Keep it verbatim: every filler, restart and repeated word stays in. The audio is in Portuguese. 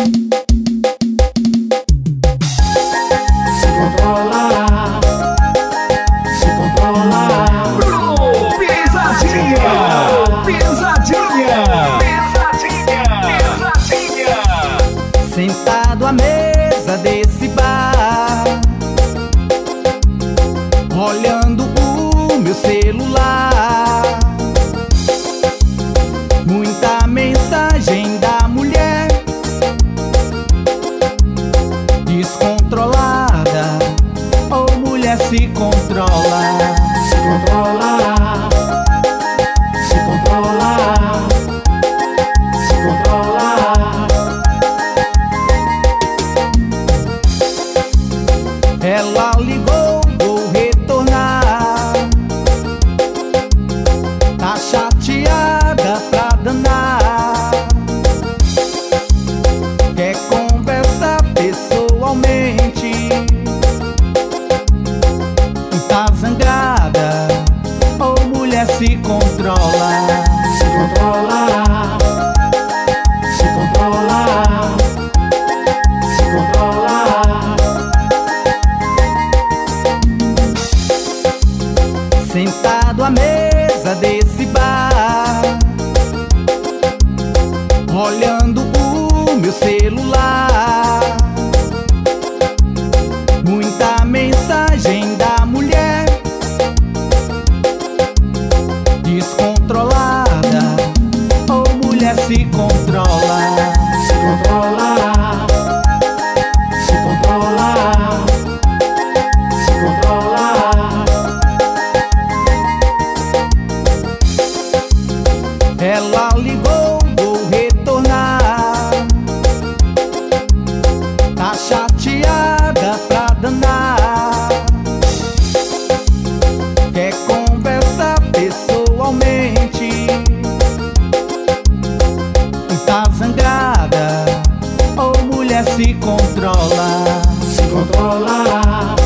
Se controla, se controla. Bruno Pisadinha, Pisadinha, Pisadinha, Pisadinha. Sentado à mesa desse bar, olhando o meu celular, muita mensagem da mulher descontrolada. Ô mulher, se controla. Se controla, se controla, se controla. Ela ligou, vou retornar. Tá chateada pra danar. Quer conversar pessoalmente. Tá zangada. Ô mulher, se controla. Se controla, se controla, se controla. Sentado à mesa desse bar, olhando o meu celular, muita mensagem da mulher descontrolada. Ô mulher, se controla. Se controla, se controla, se controla. Ela ligou, vou retornar. Tá chateada pra danar. Quer conversar pessoalmente. Tá zangada. Ô mulher, se controla. Se controla,